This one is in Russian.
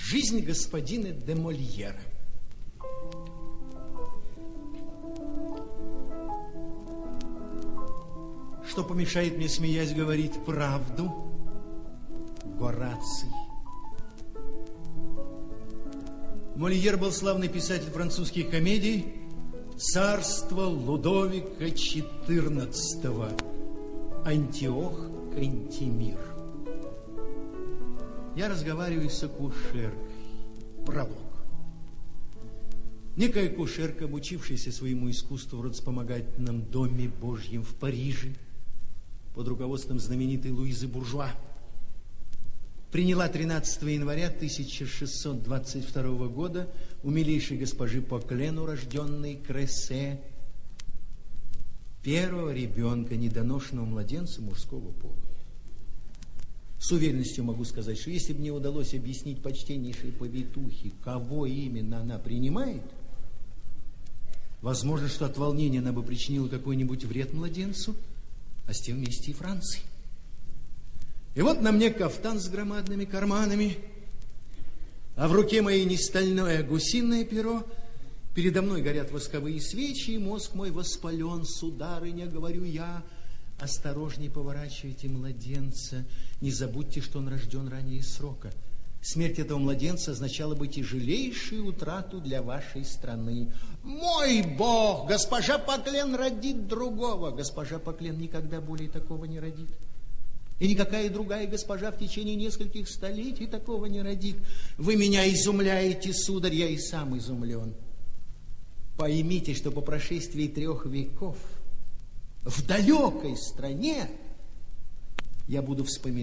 Жизнь господина де Мольера. Что помешает мне, смеясь, говорить правду? Гораций. Мольер был славный писатель французских комедий царства Лудовика XIV. Антиох Кантемир. Я разговариваю с акушеркой. Пролог. Некая акушерка, обучившаяся своему искусству в родспомогательном доме Божьем в Париже под руководством знаменитой Луизы Буржуа, приняла 13 января 1622 года у милейшей госпожи Поклен, урожденной Крессе, первого ребенка, недоношенного младенца мужского пола. С уверенностью могу сказать, что если бы мне удалось объяснить почтеннейшей повитухе, кого именно она принимает, возможно, что от волнения она бы причинила какой-нибудь вред младенцу, а с тем вместе и Франции. И вот на мне кафтан с громадными карманами, а в руке моей не стальное, а гусиное перо. Передо мной горят восковые свечи, и мозг мой воспален. Сударыня, говорю я, осторожней поворачивайте младенца. Не забудьте, что он рожден ранее срока. Смерть этого младенца означала бы тяжелейшую утрату для вашей страны. Мой Бог, госпожа Поклен родит другого. Госпожа Поклен никогда более такого не родит. И никакая другая госпожа в течение нескольких столетий такого не родит. Вы меня изумляете, сударь, я и сам изумлен. Поймите, что по прошествии 3 веков в далекой стране я буду вспоминать